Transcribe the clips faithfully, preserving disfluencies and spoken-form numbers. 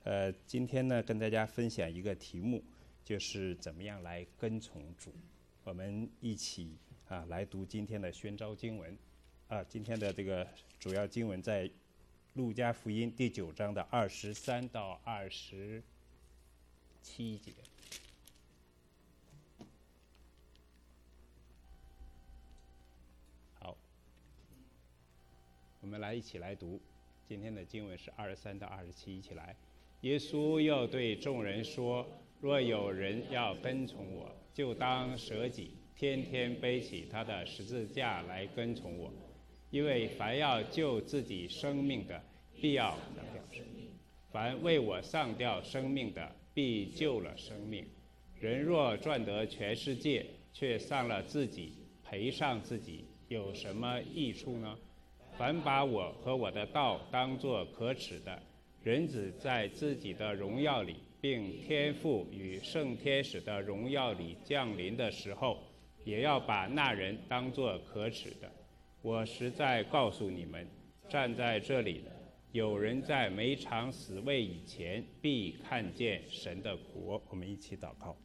呃，今天呢，跟大家分享一个题目，就是怎么样来跟从主。我们一起啊来读今天的宣召经文。啊，今天的这个主要经文在路加福音第九章的二十三到二十七节。好，我们来一起来读。今天的经文是二十三到二十七，一起来。耶稣又对众人说：若有人要跟从我，就当舍己，天天背起他的十字架来跟从我。因为凡要救自己生命的，必要丧掉生命；凡为我丧掉生命的，必救了生命。人若赚得全世界，却丧了自己，赔上自己，有什么益处呢？凡把我和我的道当作可耻的，人子在自己的荣耀里，并天父与圣天使的荣耀里降临的时候，也要把那人当作可耻的。我实在告诉你们，站在这里的有人在每场死位以前，必看见神的国。我们一起祷告。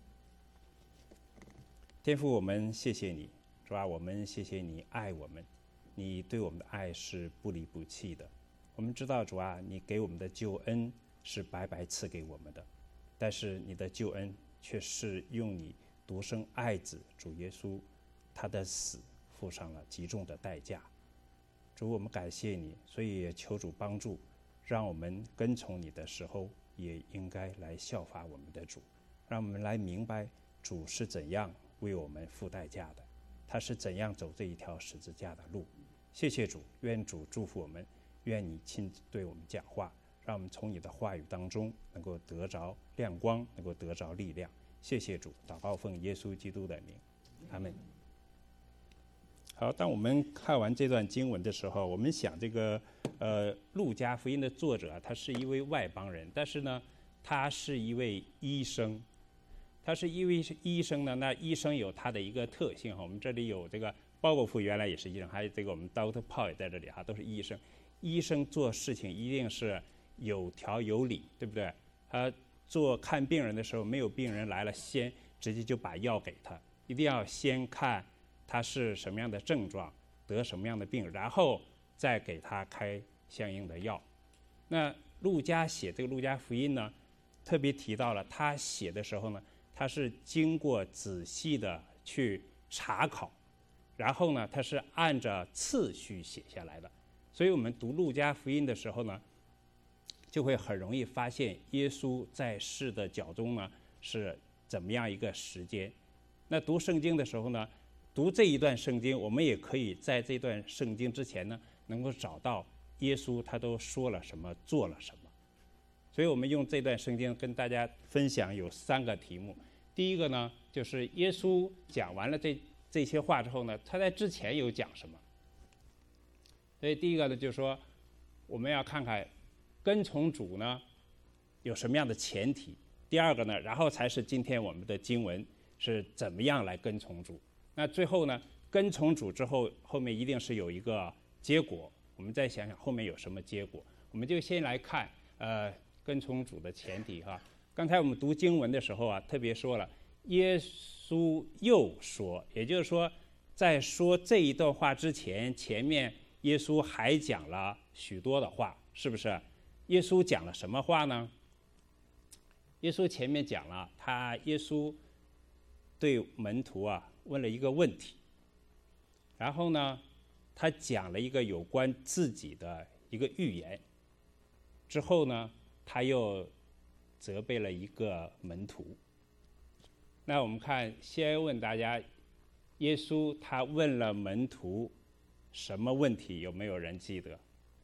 天父，我们谢谢你，主啊，我们谢谢你爱我们，你对我们的爱是不离不弃的。我们知道，主啊，你给我们的救恩是白白赐给我们的，但是你的救恩却是用你独生爱子主耶稣他的死付上了极重的代价。主，我们感谢你，所以也求主帮助，让我们跟从你的时候，也应该来效法我们的主，让我们来明白主是怎样为我们付代价的，他是怎样走这一条十字架的路。谢谢主，愿主祝福我们，愿你亲自对我们讲话，让我们从你的话语当中能够得着亮光，能够得着力量。谢谢主，祷告奉耶稣基督的名，阿们。好，当我们看完这段经文的时候，我们想这个呃路加福音的作者他是一位外邦人，但是呢他是一位医生。他是一位医生呢，那医生有他的一个特性哈。我们这里有这个包国富原来也是医生，还有这个我们 Doctor Paul 也在这里哈，都是医生。医生做事情一定是有条有理，对不对？他做看病人的时候，没有病人来了，先直接就把药给他，一定要先看他是什么样的症状，得什么样的病，然后再给他开相应的药。那路加写这个路加福音呢，特别提到了他写的时候呢，他是经过仔细的去查考，然后呢，他是按照次序写下来的。所以我们读路加福音的时候呢，就会很容易发现耶稣在世的脚中呢是怎么样一个时间。那读圣经的时候呢，读这一段圣经，我们也可以在这段圣经之前呢，能够找到耶稣他都说了什么，做了什么。所以我们用这段圣经跟大家分享有三个题目。第一个呢，就是耶稣讲完了这这些话之后呢，他在之前有讲什么。所以第一个呢，就是说我们要看看跟从主呢有什么样的前提。第二个呢，然后才是今天我们的经文是怎么样来跟从主。那最后呢，跟从主之后，后面一定是有一个结果。我们再想想后面有什么结果。我们就先来看呃跟从主的前提哈。刚才我们读经文的时候啊，特别说了耶稣又说，也就是说在说这一段话之前，前面耶稣还讲了许多的话，是不是？耶稣讲了什么话呢？耶稣前面讲了，他耶稣对门徒啊问了一个问题，然后呢，他讲了一个有关自己的一个预言，之后呢，他又责备了一个门徒。那我们看，先问大家，耶稣他问了门徒什么问题？有没有人记得？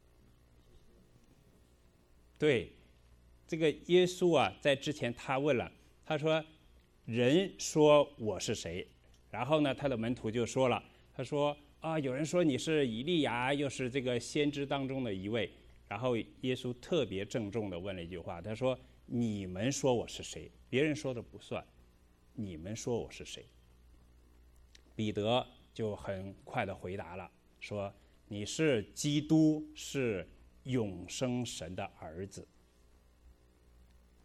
对，这个耶稣啊，在之前他问了，他说：“人说我是谁？”然后呢，他的门徒就说了，他说：“啊，有人说你是以利亚，又是这个先知当中的一位。”然后耶稣特别郑重地问了一句话，他说：“你们说我是谁？别人说的不算，你们说我是谁？”彼得就很快地回答了，说：“你是基督，是永生神的儿子。”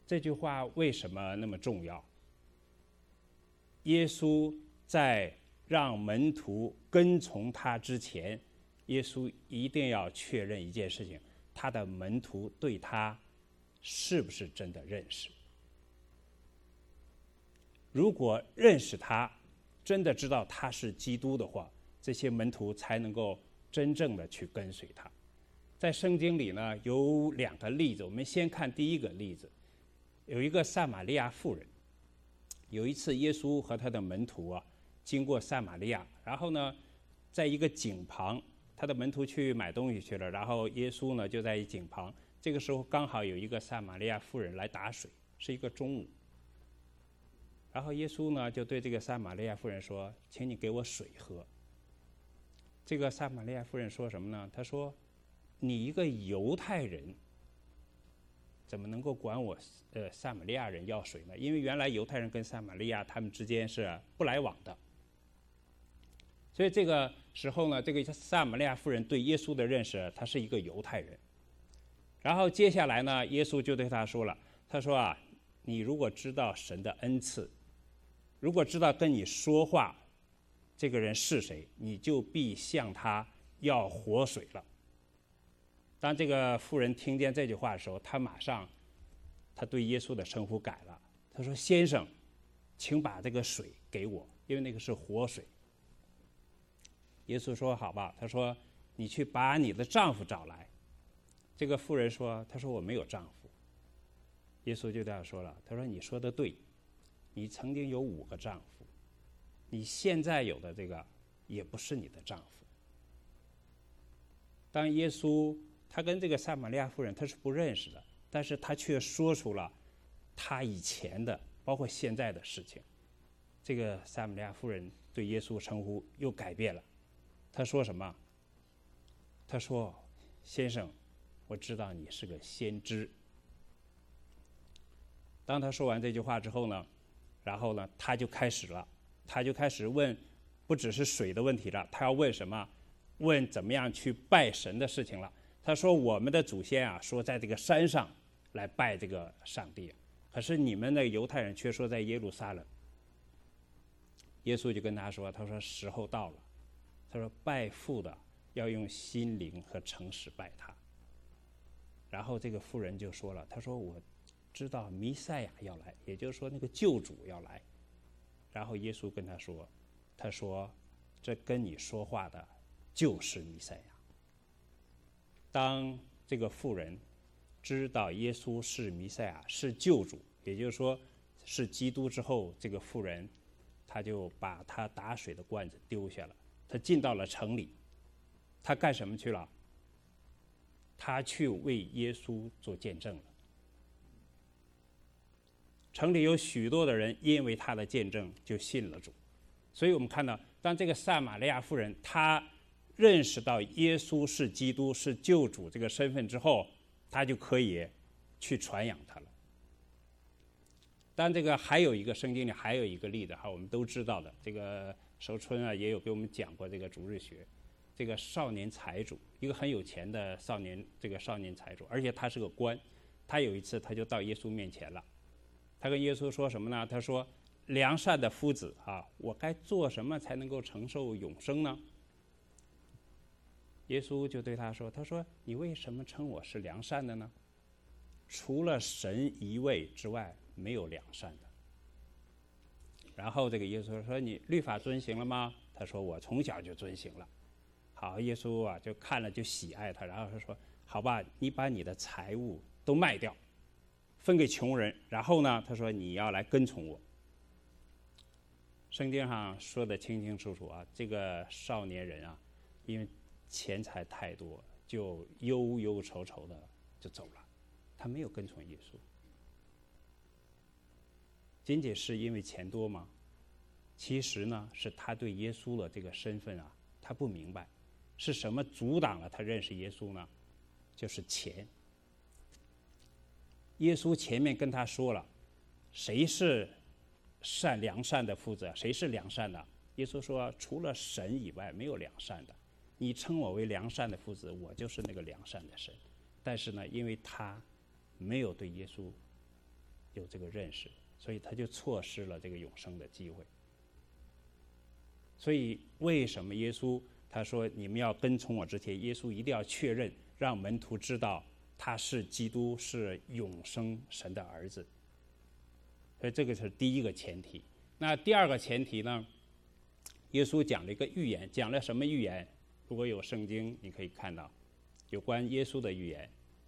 这句话为什么那么重要？耶稣在让门徒跟从他之前，耶稣一定要确认一件事情：他的门徒对他是不是真的认识？如果认识他，真的知道他是基督的话，这些门徒才能够真正的去跟随他。在圣经里呢，有两个例子，我们先看第一个例子。有一个撒玛利亚妇人，有一次耶稣和他的门徒啊经过撒玛利亚，然后呢，在一个井旁，他的门徒去买东西去了，然后耶稣呢就在井旁。这个时候刚好有一个撒玛利亚妇人来打水，是一个中午。然后耶稣呢就对这个撒玛利亚妇人说：“请你给我水喝。”这个撒玛利亚妇人说什么呢？她说：“你一个犹太人，怎么能够管我呃撒玛利亚人要水呢？因为原来犹太人跟撒玛利亚他们之间是不来往的。所以这个时候呢，这个撒玛利亚妇人对耶稣的认识，他是一个犹太人。然后接下来呢，耶稣就对他说了，他说啊，你如果知道神的恩赐，如果知道跟你说话这个人是谁，你就必向他要活水了。当这个妇人听见这句话的时候，他马上他对耶稣的称呼改了，他说：“先生，请把这个水给我，因为那个是活水。”耶稣说：“好吧。”他说：“你去把你的丈夫找来。”这个妇人说：“他说我没有丈夫。”耶稣就这样说了，他说：“你说的对，你曾经有五个丈夫，你现在有的这个也不是你的丈夫。”当耶稣他跟这个撒玛利亚妇人他是不认识的，但是他却说出了他以前的包括现在的事情。这个撒玛利亚妇人对耶稣称呼又改变了，他说什么？他说：“先生，我知道你是个先知。”当他说完这句话之后呢，然后呢，他就开始了，他就开始问，不只是水的问题了，他要问什么？问怎么样去拜神的事情了。他说：“我们的祖先啊，说在这个山上来拜这个上帝，可是你们的犹太人却说在耶路撒冷。”耶稣就跟他说：“他说时候到了，他说拜父的要用心灵和诚实拜他。”然后这个妇人就说了，他说：“我知道弥赛亚要来，也就是说那个救主要来。”然后耶稣跟他说：“他说这跟你说话的就是弥赛亚。”当这个妇人知道耶稣是弥赛亚，是救主，也就是说是基督之后，这个妇人他就把他打水的罐子丢下了，他进到了城里。他干什么去了？他去为耶稣做见证了。城里有许多的人因为他的见证就信了主。所以我们看到，当这个撒玛利亚妇人她认识到耶稣是基督是救主这个身份之后，他就可以去传扬他了。当然这个还有一个圣经里还有一个例子哈，我们都知道的，这个守春啊也有给我们讲过这个主日学，这个少年财主，一个很有钱的少年，这个少年财主，而且他是个官。他有一次他就到耶稣面前了，他跟耶稣说什么呢？他说：“良善的夫子啊，我该做什么才能够承受永生呢？”耶稣就对他说：“他说你为什么称我是良善的呢？除了神一位之外，没有良善的。”然后这个耶稣说：“你律法遵行了吗？”他说：“我从小就遵行了。”好，耶稣啊就看了就喜爱他，然后他说：“好吧，你把你的财物都卖掉，分给穷人，然后呢，他说你要来跟从我。”圣经上说的清清楚楚啊，这个少年人啊，因为钱财太多，就忧忧愁愁的就走了，他没有跟从耶稣。仅仅是因为钱多吗？其实呢，是他对耶稣的这个身份啊，他不明白，是什么阻挡了他认识耶稣呢？就是钱。耶稣前面跟他说了，谁是善良善的夫子？谁是良善的？耶稣说，除了神以外，没有良善的。你称我为良善的夫子，我就是那个良善的神。但是呢，因为他没有对耶稣有这个认识，所以他就错失了这个永生的机会。所以为什么耶稣他说你们要跟从我之前，耶稣一定要确认，让门徒知道他是基督，是永生神的儿子。所以这个是第一个前提。那第二个前提呢，耶稣讲了一个预言，讲了什么预言？如果有圣经你可以看到有关耶稣的预言。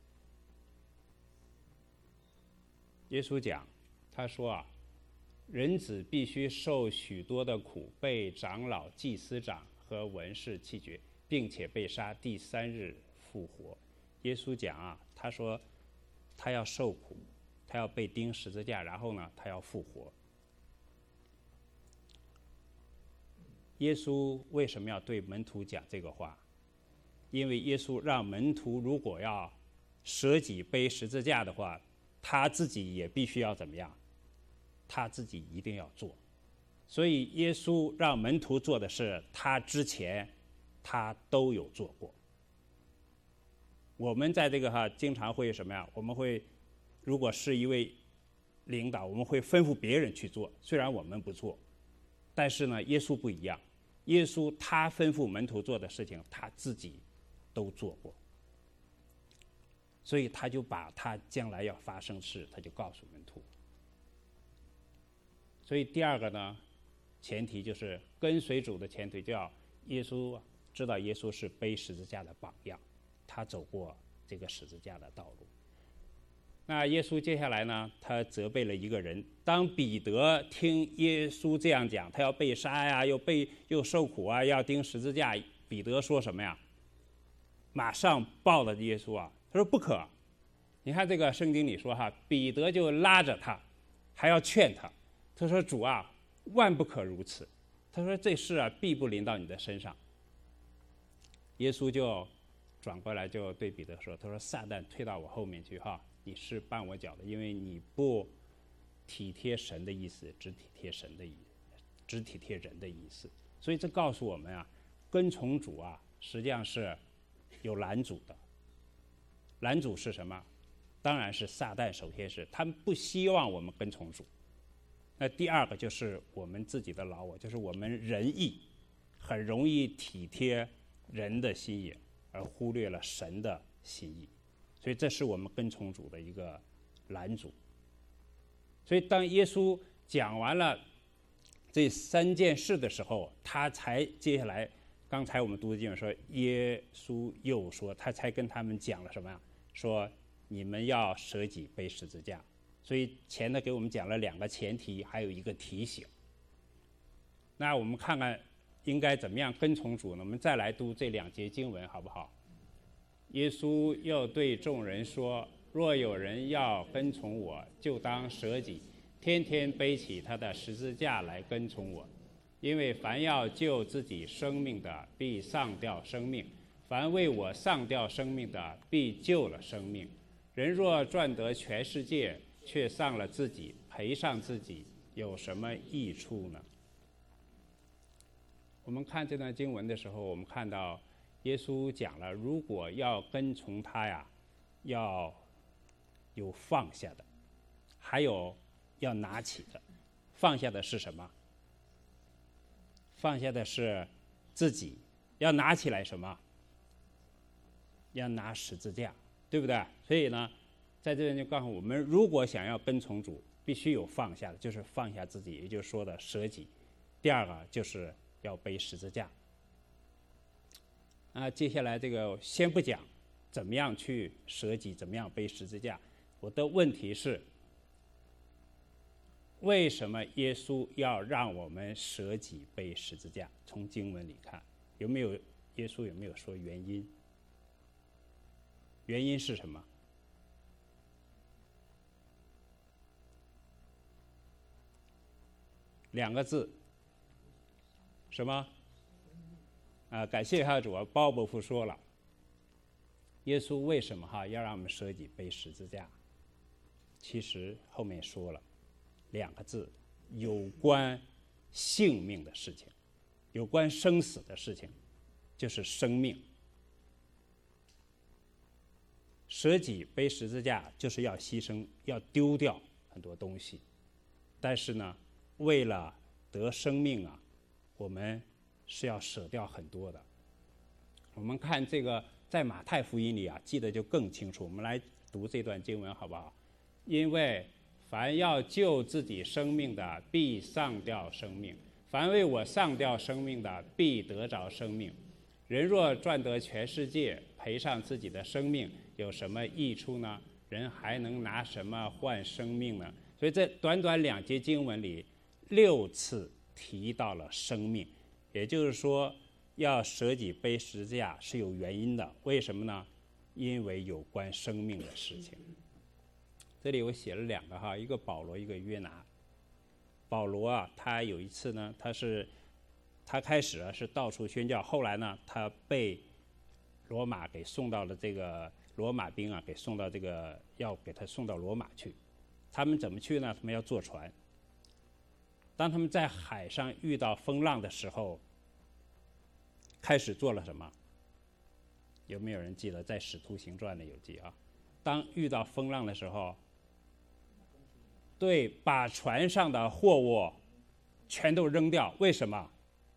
耶稣讲，他说啊，人子必须受许多的苦，被长老、祭司长和文士弃绝，并且被杀，第三日复活。耶稣讲啊，他说他要受苦，他要被钉十字架，然后呢，他要复活。耶稣为什么要对门徒讲这个话？因为耶稣让门徒如果要舍己背十字架的话，他自己也必须要怎么样？他自己一定要做。所以耶稣让门徒做的事，他之前他都有做过。我们在这个哈经常会什么呀？我们会如果是一位领导，我们会吩咐别人去做，虽然我们不做，但是呢，耶稣不一样。耶稣他吩咐门徒做的事情，他自己都做过。所以他就把他将来要发生事，他就告诉门徒。所以第二个呢，前提就是跟随主的前提，叫耶稣知道耶稣是背十字架的榜样，他走过这个十字架的道路。那耶稣接下来呢，他责备了一个人。当彼得听耶稣这样讲，他要被杀呀，又被又受苦啊，要钉十字架，彼得说什么呀？马上抱了耶稣啊，他说不可。你看这个圣经里说哈，彼得就拉着他，还要劝他。他说主啊，万不可如此。他说这事啊，必不临到你的身上。耶稣就转过来就对彼得说，他说撒旦退到我后面去哈，你是绊我脚的，因为你不体贴神的意思，只体贴神的意思，只体贴人的意思。所以这告诉我们啊，跟从主啊，实际上是有拦阻的。拦阻是什么？当然是撒旦，首先是他们不希望我们跟从主。那第二个就是我们自己的老我，就是我们人意很容易体贴人的心意，而忽略了神的心意。所以这是我们跟从主的一个拦阻。所以当耶稣讲完了这三件事的时候，他才接下来，刚才我们读的经文说，耶稣又说，他才跟他们讲了什么呀？说你们要舍己背十字架。所以前呢给我们讲了两个前提，还有一个提醒。那我们看看应该怎么样跟从主呢？我们再来读这两节经文好不好？耶稣又对众人说，若有人要跟从我，就当舍己，天天背起他的十字架来跟从我。因为凡要救自己生命的，必丧掉生命；凡为我丧掉生命的，必救了生命。人若赚得全世界，却丧了自己，赔上自己，有什么益处呢？我们看这段经文的时候，我们看到耶稣讲了，如果要跟从他呀，要有放下的，还有要拿起的。放下的是什么？放下的是自己，要拿起来什么？要拿十字架，对不对？所以呢，在这边就告诉我们，如果想要跟从主，必须有放下的，就是放下自己，也就是说的舍己。第二个就是要背十字架。啊，接下来这个先不讲怎么样去舍己，怎么样背十字架。我的问题是，为什么耶稣要让我们舍己背十字架？从经文里看，有没有耶稣有没有说原因？原因是什么？两个字，什么？啊，感谢哈主啊，鲍伯父说了，耶稣为什么哈要让我们舍己背十字架？其实后面说了两个字，有关性命的事情，有关生死的事情，就是生命。舍己背十字架就是要牺牲，要丢掉很多东西，但是呢，为了得生命啊，我们是要舍掉很多的。我们看这个在马太福音里啊，记得就更清楚。我们来读这段经文好不好？因为凡要救自己生命的，必丧掉生命；凡为我丧掉生命的，必得着生命。人若赚得全世界，赔上自己的生命，有什么益处呢？人还能拿什么换生命呢？所以这短短两节经文里，六次提到了生命，也就是说，要舍己背十字架是有原因的。为什么呢？因为有关生命的事情。这里我写了两个哈，一个保罗，一个约拿。保罗啊，他有一次呢，他是他开始啊是到处宣教，后来呢，他被罗马给送到了这个罗马兵啊，给送到这个要给他送到罗马去。他们怎么去呢？他们要坐船。当他们在海上遇到风浪的时候，开始做了什么？有没有人记得在《使徒行传》里有记啊？当遇到风浪的时候，对，把船上的货物全都扔掉。为什么？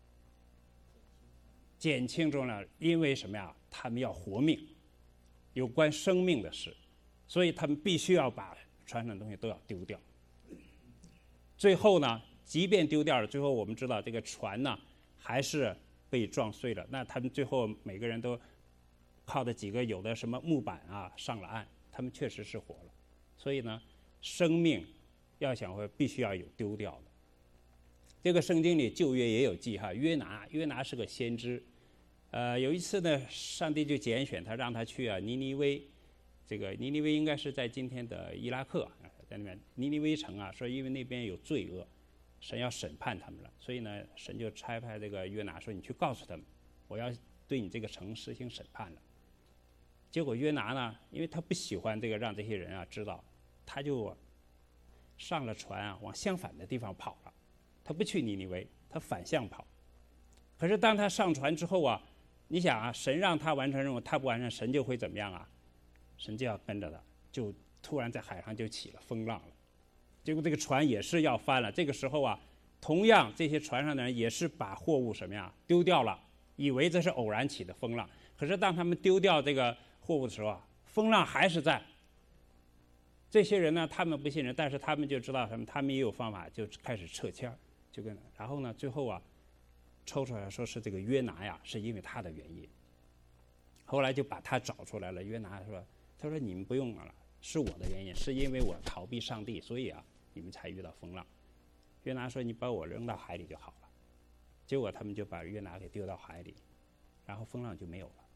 减轻重量，因为什么呀？他们要活命，有关生命的事，所以他们必须要把船上的东西都要丢掉。最后呢，即便丢掉了，最后我们知道这个船呢还是被撞碎了。那他们最后每个人都靠着几个有的什么木板啊上了岸，他们确实是活了。所以呢，生命要想活，必须要有丢掉的。这个圣经里旧约也有记哈，约拿，约拿是个先知。呃，有一次呢，上帝就拣选他，让他去啊尼尼微。这个尼尼微应该是在今天的伊拉克，在那边尼尼微城啊，说因为那边有罪恶，神要审判他们了，所以呢，神就差派这个约拿说：“你去告诉他们，我要对你这个城实行审判了。”结果约拿呢，因为他不喜欢这个让这些人啊知道，他就上了船啊，往相反的地方跑了。他不去尼尼微，他反向跑。可是当他上船之后啊，你想啊，神让他完成任务，他不完成，神就会怎么样啊？神就要跟着他，就突然在海上就起了风浪了。结果这个船也是要翻了。这个时候啊，同样这些船上的人也是把货物什么呀丢掉了，以为这是偶然起的风浪。可是当他们丢掉这个货物的时候啊，风浪还是在。这些人呢，他们不信任，但是他们就知道什么，他们也有方法，就开始撤签，就跟然后呢，最后啊，抽出来说是这个约拿呀，是因为他的原因。后来就把他找出来了。约拿说：“他说你们不用了，是我的原因，是因为我逃避上帝，所以啊，你们才遇到风浪。”约拿说：“你把我扔到海里就好了。”结果他们就把约拿给丢到海里，然后风浪就没有了。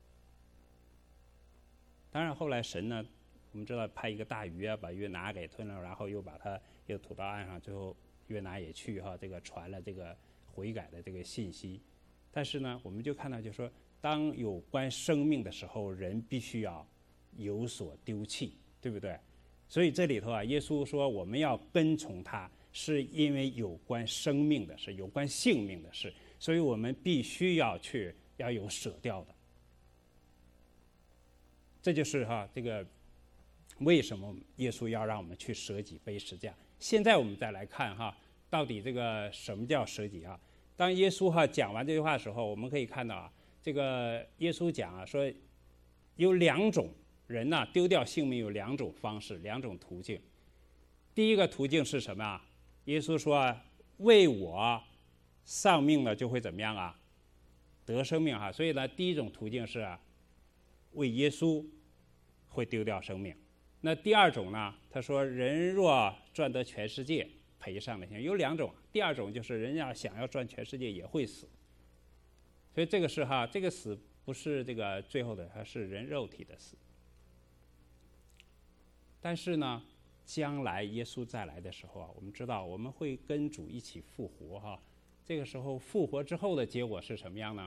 当然后来神呢，我们知道派一个大鱼啊，把约拿给吞了，然后又把他又吐到岸上，最后约拿也去哈、啊，这个传了这个悔改的这个信息。但是呢，我们就看到，就是说，当有关生命的时候，人必须要有所丢弃，对不对？所以这里头啊，耶稣说我们要跟从他，是因为有关生命的事，有关性命的事，所以我们必须要去要有舍掉的。这就是哈、啊、这个为什么耶稣要让我们去舍己背十字架。现在我们再来看哈，到底这个什么叫舍己啊？当耶稣哈讲完这句话的时候，我们可以看到啊，这个耶稣讲啊说，有两种人呐、啊，丢掉性命有两种方式，两种途径。第一个途径是什么啊？耶稣说、啊，为我丧命了就会怎么样啊？得生命哈。所以呢，第一种途径是、啊、为耶稣会丢掉生命。那第二种呢？他说，人若赚得全世界，赔上了性命。有两种，第二种就是人要想要赚全世界也会死。所以这个是哈，这个死不是这个最后的，它是人肉体的死。但是呢，将来耶稣再来的时候啊，我们知道我们会跟主一起复活哈。这个时候复活之后的结果是什么样呢？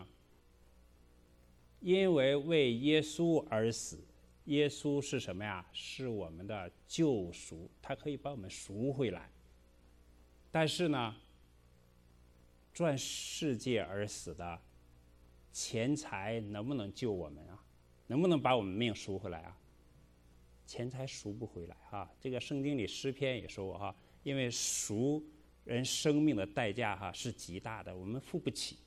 因为为耶稣而死，耶稣是什么呀？是我们的救赎，他可以把我们赎回来。但是呢，赚世界而死的钱财能不能救我们啊？能不能把我们命赎回来啊？ 钱财赎不回来哈。这个圣经里诗篇也说过哈，因为赎人生命的代价哈是极大的，我们付不起。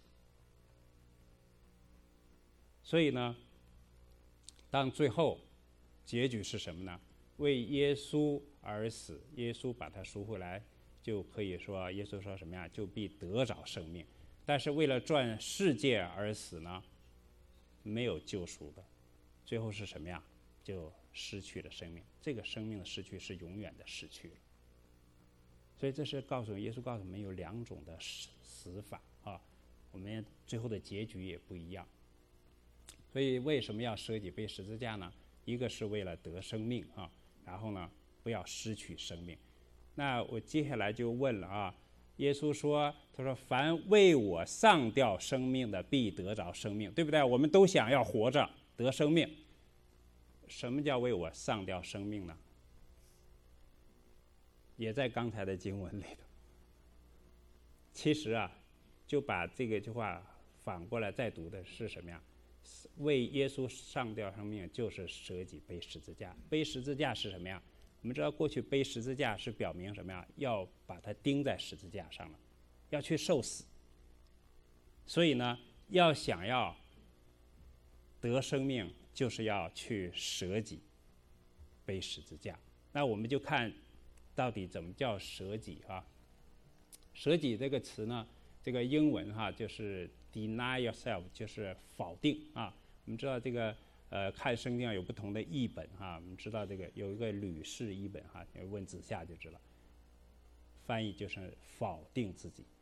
所以呢，当最后结局是什么呢？为耶稣而死，耶稣把他赎回来，就可以说耶稣说什么呀？就必得着生命。但是为了赚世界而死呢，没有救赎的，最后是什么呀？就失去了生命。这个生命的失去是永远的失去了。所以这是告诉耶稣告诉我们有两种的死死法啊，我们最后的结局也不一样。所以为什么要舍己背十字架呢？一个是为了得生命啊，然后呢不要失去生命。那我接下来就问了啊，耶稣说，他说凡为我丧掉生命的，必得着生命，对不对？我们都想要活着得生命。什么叫为我丧掉生命呢？也在刚才的经文里头。其实啊，就把这个句话反过来再读的是什么呀？为耶稣上吊生命，就是舍己背十字架。背十字架是什么呀？我们知道过去背十字架是表明什么呀？要把它钉在十字架上了，要去受死。所以呢，要想要得生命，就是要去舍己背十字架。那我们就看到底怎么叫舍己啊？舍己这个词呢，这个英文哈就是 deny yourself， 就是否定啊。我们知道这个呃，看圣经有不同的译本哈，我们知道这个有一个吕氏译本哈，问子夏就知道，翻译就是否定自己。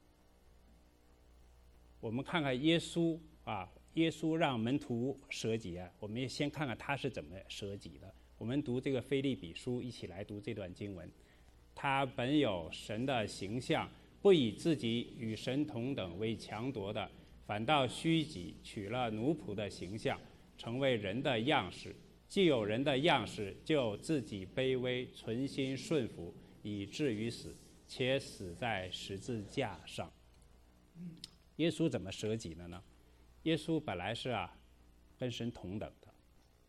我们看看耶稣啊，耶稣让门徒舍己啊，我们也先看看他是怎么舍己的。我们读这个腓立比书，一起来读这段经文。他本有神的形象，不以自己与神同等为强夺的，反倒虚己，取了奴仆的形象，成为人的样式。既有人的样式，就自己卑微，存心顺服，以至于死，且死在十字架上。耶稣怎么舍己的呢？耶稣本来是啊，跟神同等的，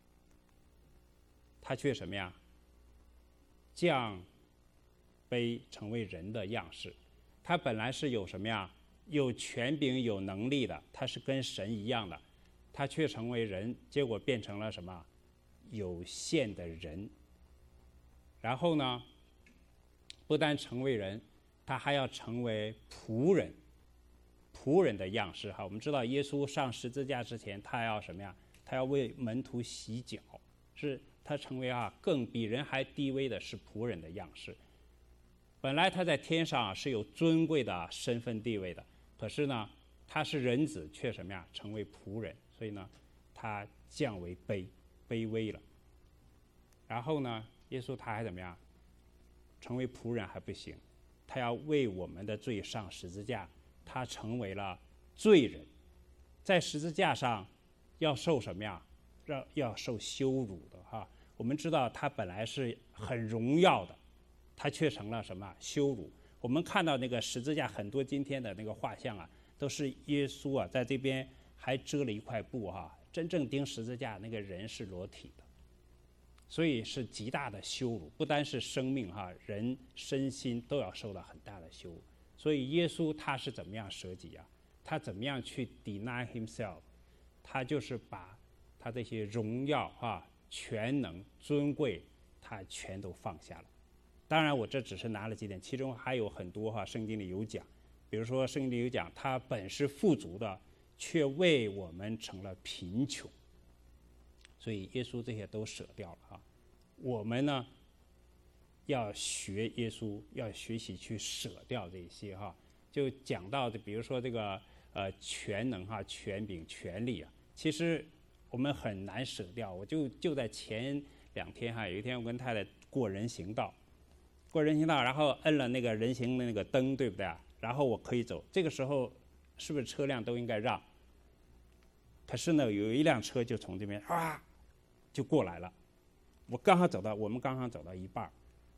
他却什么呀？降卑成为人的样式。他本来是有什么呀？有权柄、有能力的，他是跟神一样的，他却成为人，结果变成了什么？有限的人。然后呢，不单成为人，他还要成为仆人，仆人的样式哈。我们知道耶稣上十字架之前，他要什么呀？他要为门徒洗脚，是他成为啊更比人还低微的是仆人的样式。本来他在天上是有尊贵的身份地位的，可是呢，他是人子，却什么呀？成为仆人，所以呢，他降为卑，卑微了。然后呢，耶稣他还怎么样？成为仆人还不行，他要为我们的罪上十字架，他成为了罪人，在十字架上要受什么呀？要要受羞辱的哈。我们知道他本来是很荣耀的，他却成了什么？羞辱。我们看到那个十字架，很多今天的那个画像啊，都是耶稣啊，在这边还遮了一块布哈、啊。真正钉十字架那个人是裸体的，所以是极大的羞辱，不单是生命哈、啊，人身心都要受到很大的羞辱。所以耶稣他是怎么样舍己啊？他怎么样去 deny himself？ 他就是把他这些荣耀啊、全能、尊贵，他全都放下了。当然，我这只是拿了几点，其中还有很多哈、啊，圣经里有讲。比如说，圣经里有讲，他本是富足的，却为我们成了贫穷。所以耶稣这些都舍掉了啊。我们呢，要学耶稣，要学习去舍掉这些哈、啊。就讲到的，比如说这个呃全能哈、权柄、权力啊，其实我们很难舍掉。我就就在前两天哈、啊，有一天我跟太太过人行道。过人行道，然后摁了那个人行的那个灯，对不对啊？然后我可以走。这个时候，是不是车辆都应该让？可是呢，有一辆车就从这边啊，就过来了。我刚好走到，我们刚好走到一半，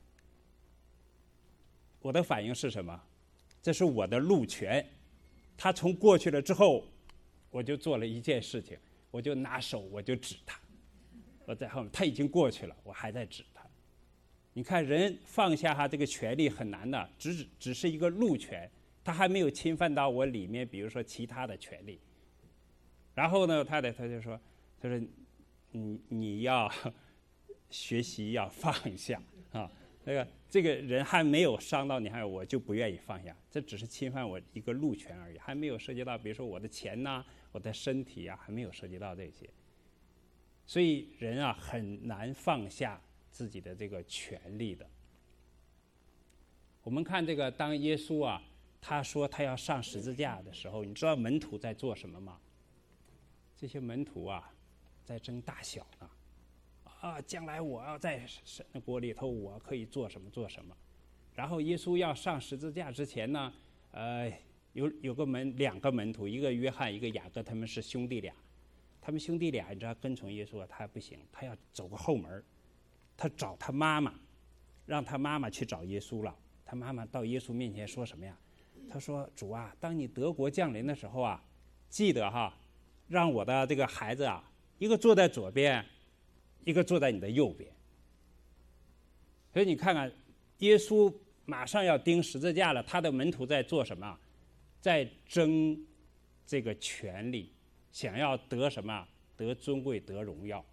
我的反应是什么？这是我的路权。他从过去了之后，我就做了一件事情，我就拿手我就指他， 我在后面，他已经过去了，我还在指他。你看，人放下他这个权利很难的，只只是一个路权，他还没有侵犯到我里面，比如说其他的权利。然后呢，他的他就说，他说你你要学习要放下啊，那个这个人还没有伤到你，还有我就不愿意放下，这只是侵犯我一个路权而已，还没有涉及到比如说我的钱呐、我的身体啊，还没有涉及到这些。所以人啊很难放下自己的这个权利的。我们看这个，当耶稣啊他说他要上十字架的时候，你知道门徒在做什么吗？这些门徒啊在争大小呢。啊，将来我要在神的国里头，我可以做什么做什么。然后耶稣要上十字架之前呢，呃，有有个门两个门徒，一个约翰，一个雅各，他们是兄弟俩。他们兄弟俩，你知道跟从耶稣啊，他不行，他要走个后门，他找他妈妈，让他妈妈去找耶稣了。他妈妈到耶稣面前说什么呀？他说：“主啊，当你得国降临的时候啊，记得哈，让我的这个孩子啊，一个坐在左边。”一个坐在你的右边，所以你看看，耶稣马上要钉十字架了，他的门徒在做什么？在争这个权利，想要得什么？得尊贵，得荣耀。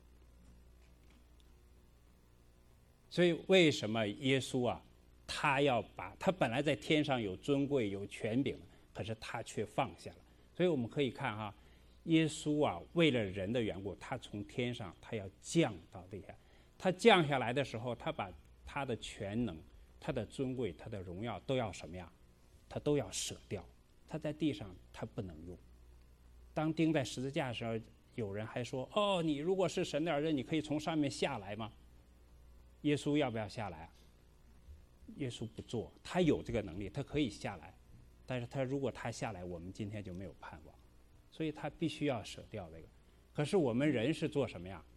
所以为什么耶稣啊，他要把他本来在天上有尊贵有权柄，可是他却放下了。所以我们可以看哈。耶稣啊，为了人的缘故，他从天上他要降到地下。他降下来的时候，他把他的全能、他的尊贵、他的荣耀都要什么呀？他都要舍掉。他在地上他不能用。当钉在十字架的时候，有人还说：“哦，你如果是神的儿子，你可以从上面下来吗？”耶稣要不要下来啊？耶稣不做，他有这个能力，他可以下来。但是他如果他下来，我们今天就没有盼望。所以他必须要舍掉这个。可是我们人是做什么呀？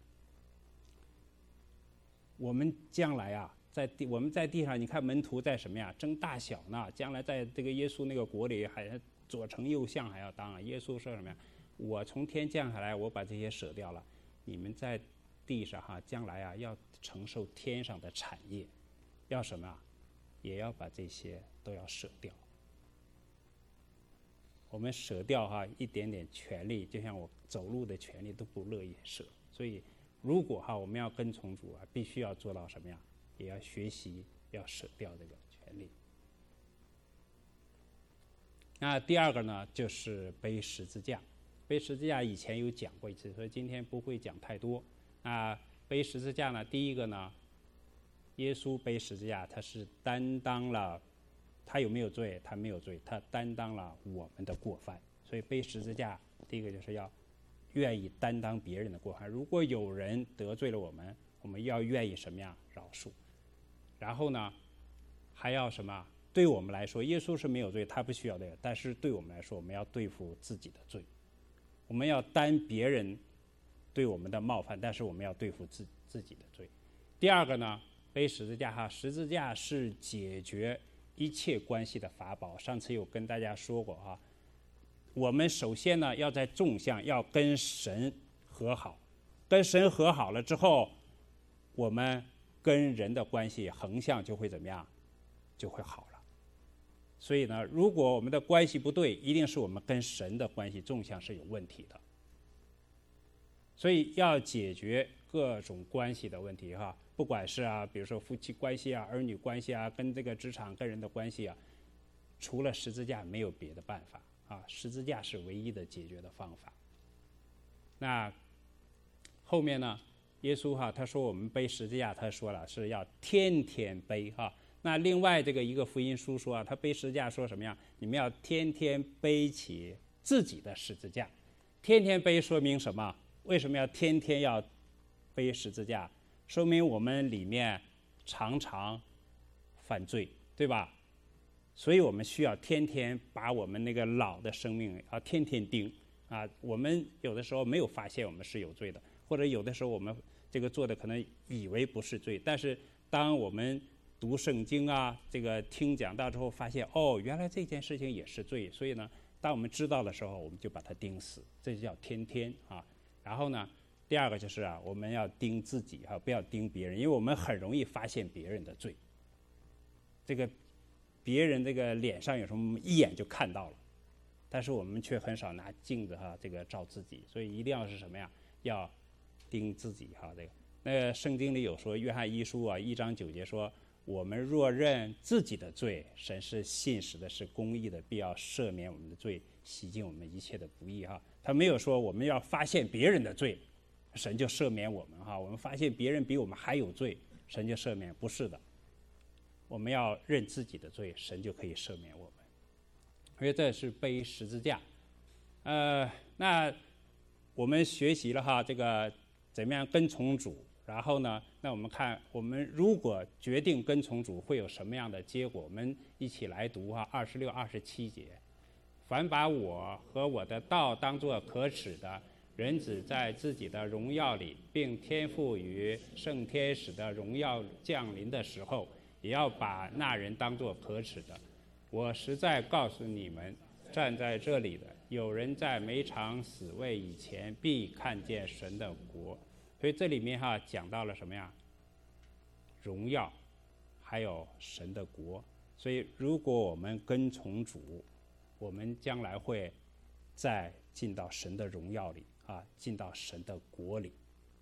我们将来啊，在地我们在地上，你看门徒在什么呀？争大小呢？将来在这个耶稣那个国里，还左丞右相还要当啊。耶稣说什么呀？我从天降下来，我把这些舍掉了。你们在地上哈，将来啊要承受天上的产业，要什么啊？也要把这些都要舍掉。我们舍掉哈一点点权利，就像我走路的权利都不乐意舍。所以，如果哈我们要跟从主啊，必须要做到什么呀？也要学习要舍掉这个权利。那第二个呢，就是背十字架。背十字架以前有讲过一次，所以今天不会讲太多。那背十字架呢，第一个呢，耶稣背十字架，他是担当了。他有没有罪？他没有罪，他担当了我们的过犯。所以背十字架，第一个就是要愿意担当别人的过犯。如果有人得罪了我们，我们要愿意什么呀？饶恕。然后呢，还要什么？对我们来说，耶稣是没有罪，他不需要这个。但是对我们来说，我们要对付自己的罪。我们要担别人对我们的冒犯，但是我们要对付自自己的罪。第二个呢，背十字架哈，十字架是解决一切关系的法宝。上次有跟大家说过哈，我们首先呢要在纵向要跟神和好，跟神和好了之后，我们跟人的关系横向就会怎么样？就会好了。所以呢，如果我们的关系不对，一定是我们跟神的关系纵向是有问题的。所以要解决各种关系的问题哈。不管是啊，比如说夫妻关系啊、儿女关系啊、跟这个职场跟人的关系啊，除了十字架没有别的办法啊，十字架是唯一的解决的方法。那后面呢，耶稣哈他说我们背十字架，他说了是要天天背哈。那另外这个一个福音书说啊，他背十字架说什么呀？你们要天天背起自己的十字架。天天背说明什么？为什么要天天要背十字架？说明我们里面常常犯罪，对吧？所以我们需要天天把我们那个老的生命啊天天钉啊。我们有的时候没有发现我们是有罪的，或者有的时候我们这个做的可能以为不是罪，但是当我们读圣经啊，这个听讲道之后，发现哦，原来这件事情也是罪。所以呢，当我们知道的时候，我们就把它钉死，这就叫天天啊。然后呢， 第二个就是啊，我们要盯自己哈，不要盯别人，因为我们很容易发现别人的罪。这个别人这个脸上有什么，一眼就看到了，但是我们却很少拿镜子哈，这个照自己。所以一定要是什么呀？要盯自己哈。这个那个圣经里有说，约翰一书啊一章九节说，我们若认自己的罪，神是信实的，是公义的，必要赦免我们的罪，洗净我们一切的不义哈。他没有说我们要发现别人的罪，神就赦免我们哈。我们发现别人比我们还有罪，神就赦免，不是的。我们要认自己的罪，神就可以赦免我们。因为这是背十字架。呃，那我们学习了哈，这个怎么样跟从主，然后呢，那我们看，我们如果决定跟从主，会有什么样的结果？我们一起来读哈，二十六、二十七节。凡把我和我的道当作可耻的，人子在自己的荣耀里，并天父与圣天使的荣耀降临的时候，也要把那人当作可耻的。我实在告诉你们，站在这里的有人在没尝死味以前，必看见神的国。所以这里面哈讲到了什么呀？荣耀，还有神的国。所以如果我们跟从主，我们将来会再进到神的荣耀里啊，进到神的国里。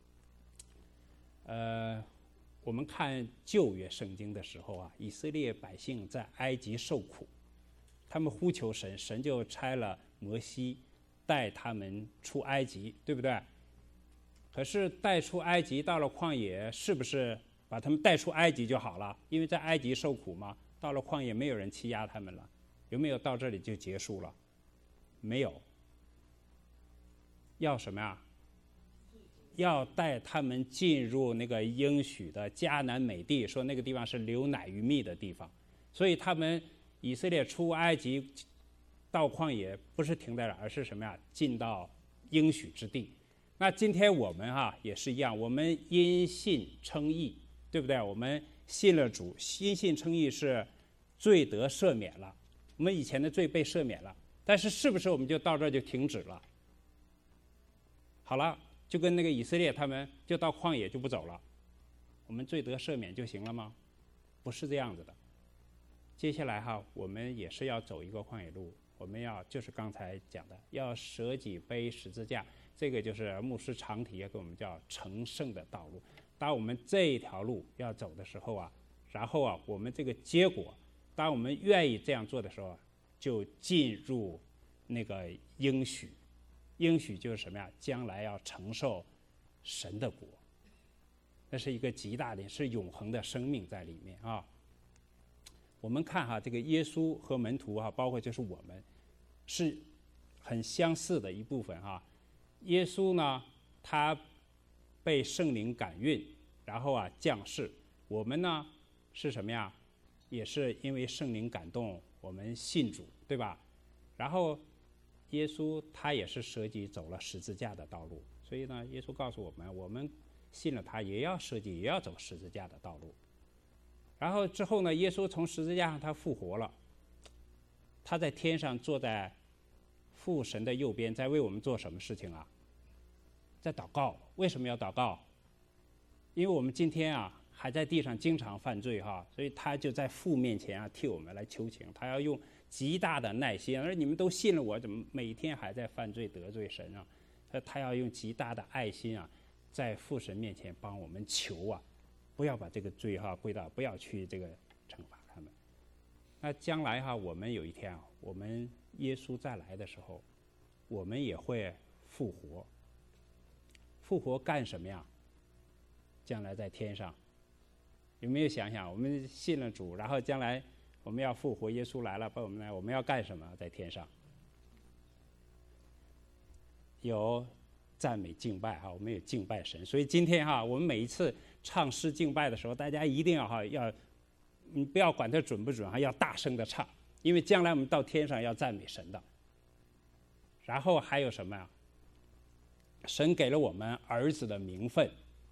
呃，我们看旧约圣经的时候啊，以色列百姓在埃及受苦，他们呼求神，神就差了摩西带他们出埃及，对不对？可是带出埃及到了旷野，是不是把他们带出埃及就好了？因为在埃及受苦嘛，到了旷野没有人欺压他们了，有没有到这里就结束了？没有。要什么呀？要带他们进入那个应许的迦南美地，说那个地方是流奶与蜜的地方。所以他们以色列出埃及到旷野，不是停在这儿，而是什么呀？进到应许之地。那今天我们哈、啊、也是一样，我们因信称义，对不对？我们信了主，因信称义是罪得赦免了，我们以前的罪被赦免了，但是是不是我们就到这儿就停止了？好了，就跟那个以色列他们就到旷野就不走了，我们罪得赦免就行了吗？不是这样子的。接下来哈，我们也是要走一个旷野路，我们要就是刚才讲的，要舍己背十字架。这个就是牧师常提给我们叫成圣的道路。当我们这一条路要走的时候啊，然后啊，我们这个结果，当我们愿意这样做的时候，就进入那个应许。应许就是什么呀？将来要承受神的国，那是一个极大的，是永恒的生命在里面啊。我们看哈，这个耶稣和门徒哈，包括就是我们，是很相似的一部分哈。耶稣呢，他被圣灵感孕，然后啊降世。我们呢是什么呀？也是因为圣灵感动，我们信主，对吧？然后耶稣他也是舍己走了十字架的道路，所以呢，耶稣告诉我们，我们信了他，也要舍己，也要走十字架的道路。然后之后呢，耶稣从十字架上他复活了，他在天上坐在父神的右边，在为我们做什么事情啊？在祷告。为什么要祷告？因为我们今天啊还在地上经常犯罪哈，所以他就在父面前啊替我们来求情，他要用极大的耐心。而你们都信了我，怎么每天还在犯罪得罪神啊？他他要用极大的爱心啊，在父神面前帮我们求啊，不要把这个罪哈归到，不要去这个惩罚他们。那将来哈，我们有一天啊，我们耶稣再来的时候，我们也会复活。复活干什么呀？将来在天上，有没有想想？我们信了主，然后将来我们要复活，耶稣来了，把我们来，我们要干什么？在天上有赞美敬拜哈，我们有敬拜神。所以今天哈，我们每一次唱诗敬拜的时候，大家一定要哈要，你不要管它准不准哈，要大声的唱，因为将来我们到天上要赞美神的。然后还有什么呀？神给了我们儿子的名分，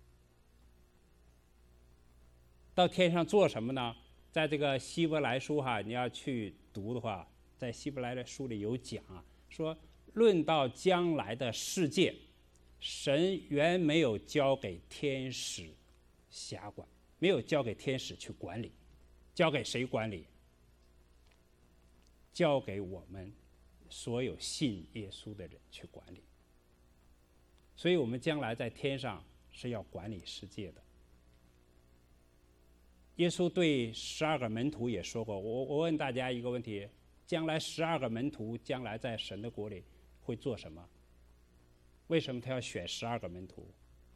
到天上做什么呢？在这个希伯来书哈，你要去读的话，在希伯来的书里有讲啊，说论到将来的世界， 神原没有交给天使辖管，没有交给天使去管理，交给谁管理？交给我们所有信耶稣的人去管理。所以我们将来在天上是要管理世界的。耶稣对十二个门徒也说过，我我问大家一个问题：将来十二个门徒将来在神的国里会做什么？为什么他要选十二个门徒？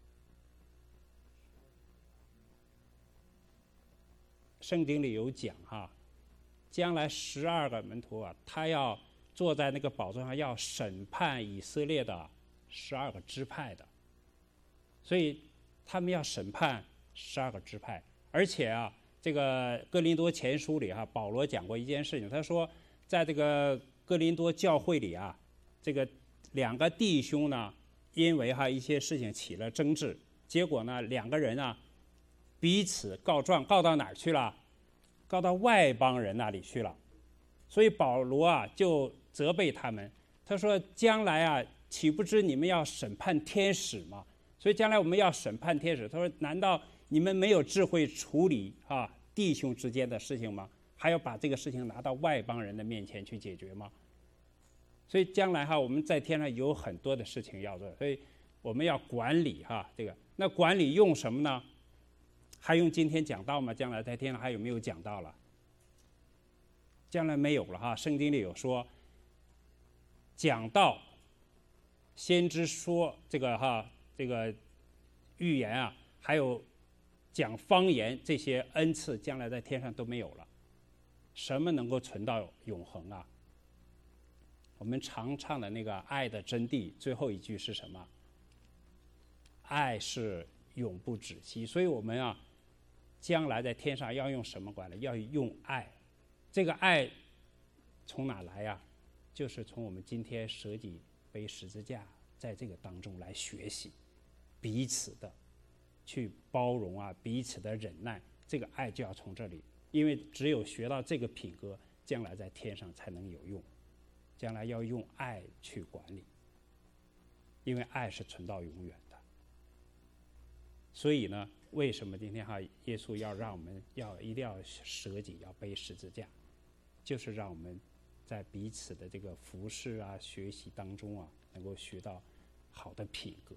圣经里有讲哈，将来十二个门徒啊，他要坐在那个宝座上，要审判以色列的十二个支派的，所以他们要审判十二个支派。而且啊，这个哥林多前书里哈、啊，保罗讲过一件事情，他说，在这个哥林多教会里啊，这个两个弟兄呢，因为哈、啊、一些事情起了争执，结果呢，两个人啊彼此告状，告到哪儿去了？告到外邦人那里去了。所以保罗啊就责备他们，他说：“将来啊，岂不知你们要审判天使吗？所以将来我们要审判天使。”他说：“难道你们没有智慧处理啊弟兄之间的事情吗？还要把这个事情拿到外邦人的面前去解决吗？”所以将来哈，我们在天上有很多的事情要做，所以我们要管理哈这个。那管理用什么呢？还用今天讲道吗？将来在天上还有没有讲道了？将来没有了哈。圣经里有说，讲道、先知说这个哈这个预言啊，还有讲方言这些恩赐，将来在天上都没有了。什么能够存到永恒啊？我们常唱的那个爱的真谛，最后一句是什么？爱是永不止息。所以我们啊，将来在天上要用什么管理？要用爱。这个爱从哪来呀？就是从我们今天舍己背十字架，在这个当中来学习，彼此的去包容啊，彼此的忍耐，这个爱就要从这里。因为只有学到这个品格，将来在天上才能有用。将来要用爱去管理，因为爱是存到永远的。所以呢，为什么今天哈耶稣要让我们要一定要舍己，要背十字架，就是让我们在彼此的这个服侍啊、学习当中啊，能够学到好的品格。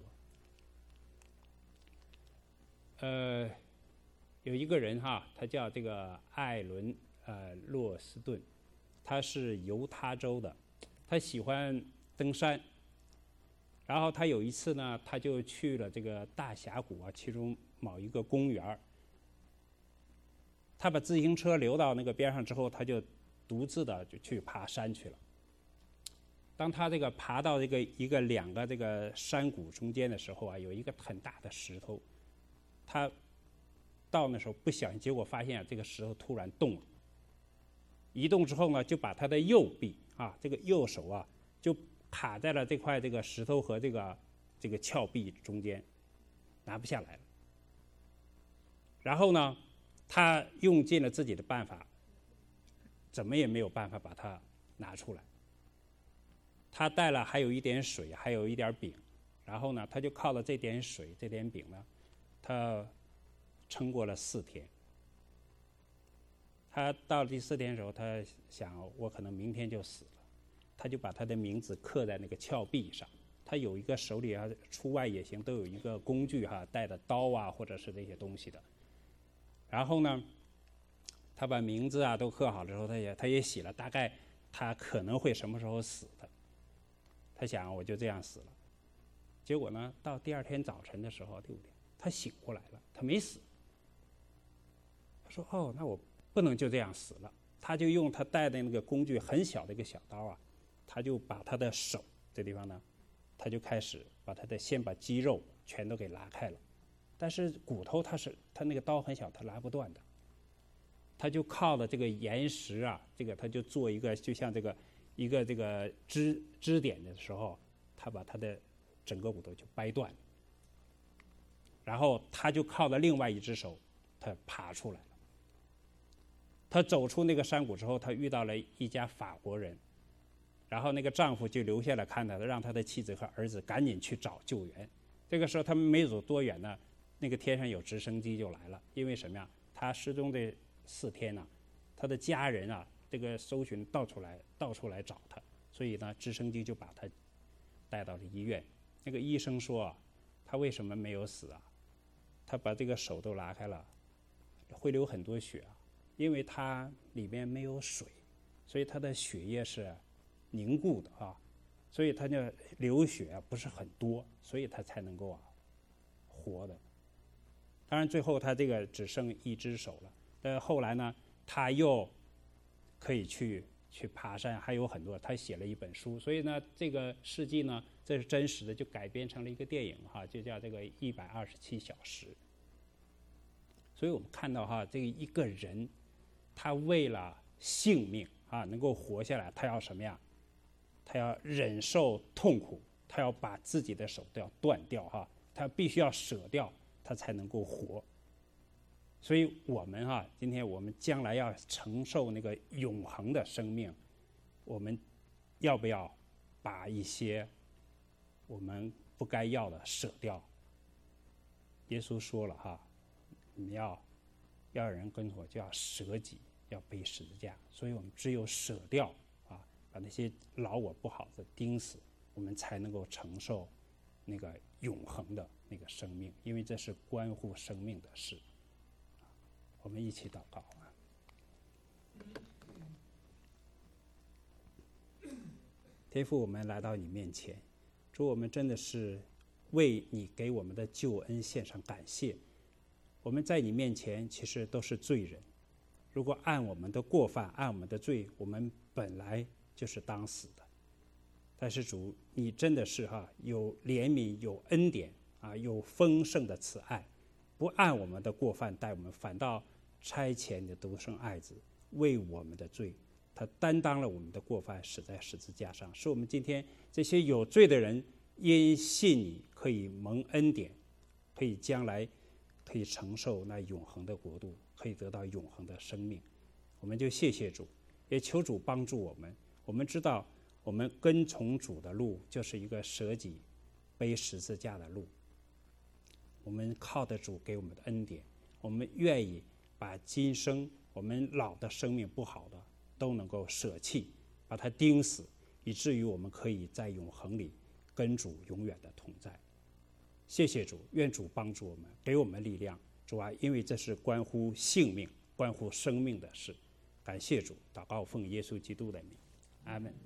呃，有一个人哈，他叫这个艾伦呃洛斯顿，他是犹他州的。他喜欢登山，然后他有一次呢，他就去了这个大峡谷啊，其中某一个公园。他把自行车留到那个边上之后，他就独自的就去爬山去了。当他这个爬到这个一个两个这个山谷中间的时候啊，有一个很大的石头，他到那时候不小心，结果发现、啊、这个石头突然动了。移动之后呢，就把他的右臂啊，这个右手啊，就卡在了这块这个石头和这个这个峭壁中间，拿不下来了。然后呢，他用尽了自己的办法，怎么也没有办法把它拿出来。他带了还有一点水，还有一点饼，然后呢，他就靠了这点水、这点饼呢，他撑过了四天。他到第四天的时候，他想我可能明天就死了，他就把他的名字刻在那个峭壁上。他有一个手里啊，出外野行都有一个工具哈、啊，带的刀啊，或者是这些东西的。然后呢，他把名字啊都刻好了之后，他也他也写了，大概他可能会什么时候死的。他想我就这样死了。结果呢，到第二天早晨的时候，第五天他醒过来了，他没死。他说：“哦，那我。”不能就这样死了，他就用他带的那个工具，很小的一个小刀啊，他就把他的手这地方呢，他就开始把他的先把肌肉全都给拉开了，但是骨头他是他那个刀很小，他拉不断的，他就靠了这个岩石啊，这个他就做一个就像这个一个这个支支点的时候，他把他的整个骨头就掰断了，然后他就靠了另外一只手，他爬出来了。他走出那个山谷之后，他遇到了一家法国人，然后那个丈夫就留下来看他，让他的妻子和儿子赶紧去找救援。 这个时候他们没走多远呢，那个天上有直升机就来了。因为什么呀？他失踪的四天呢、啊，他的家人啊，这个搜寻到处来，到处来找他，所以呢，直升机就把他带到了医院。那个医生说啊，他为什么没有死啊？他把这个手都拉开了，会流很多血啊，因为他里面没有水，所以他的血液是凝固的啊，所以他就流血不是很多，所以他才能够啊活的。当然最后他这个只剩一只手了，但后来呢，他又可以去去爬山，还有很多，他写了一本书，所以呢，这个事迹呢，这是真实的，就改编成了一个电影哈，就叫这个一百二十七小时。所以我们看到哈，这个一个人，他为了性命啊，能够活下来，他要什么呀？他要忍受痛苦，他要把自己的手都要断掉哈，他必须要舍掉，他才能够活。所以我们哈、啊，今天我们将来要承受那个永恒的生命，我们要不要把一些我们不该要的舍掉？耶稣说了哈，你们要要人跟我就要舍己，要背十字架。所以我们只有舍掉啊，把那些老我不好的钉死，我们才能够承受那个永恒的那个生命，因为这是关乎生命的事。我们一起祷告啊！天父，我们来到你面前，主，我们真的是为你给我们的救恩献上感谢。我们在你面前其实都是罪人，如果按我们的过犯，按我们的罪，我们本来就是当死的。但是主，你真的是哈、啊、有怜悯，有恩典啊，有丰盛的慈爱，不按我们的过犯待我们，反倒差遣你的独生爱子为我们的罪，他担当了我们的过犯，死在十字架上，使我们今天这些有罪的人因信你可以蒙恩典，可以将来可以承受那永恒的国度，可以得到永恒的生命。我们就谢谢主，也求主帮助我们。我们知道我们跟从主的路就是一个舍己背十字架的路，我们靠得主给我们的恩典，我们愿意把今生我们老的生命不好的都能够舍弃，把它钉死，以至于我们可以在永恒里跟主永远的同在。谢谢主，愿主帮助我们，给我们力量。主啊，因为这是关乎性命、关乎生命的事。感谢主，祷告奉耶稣基督的名，阿们。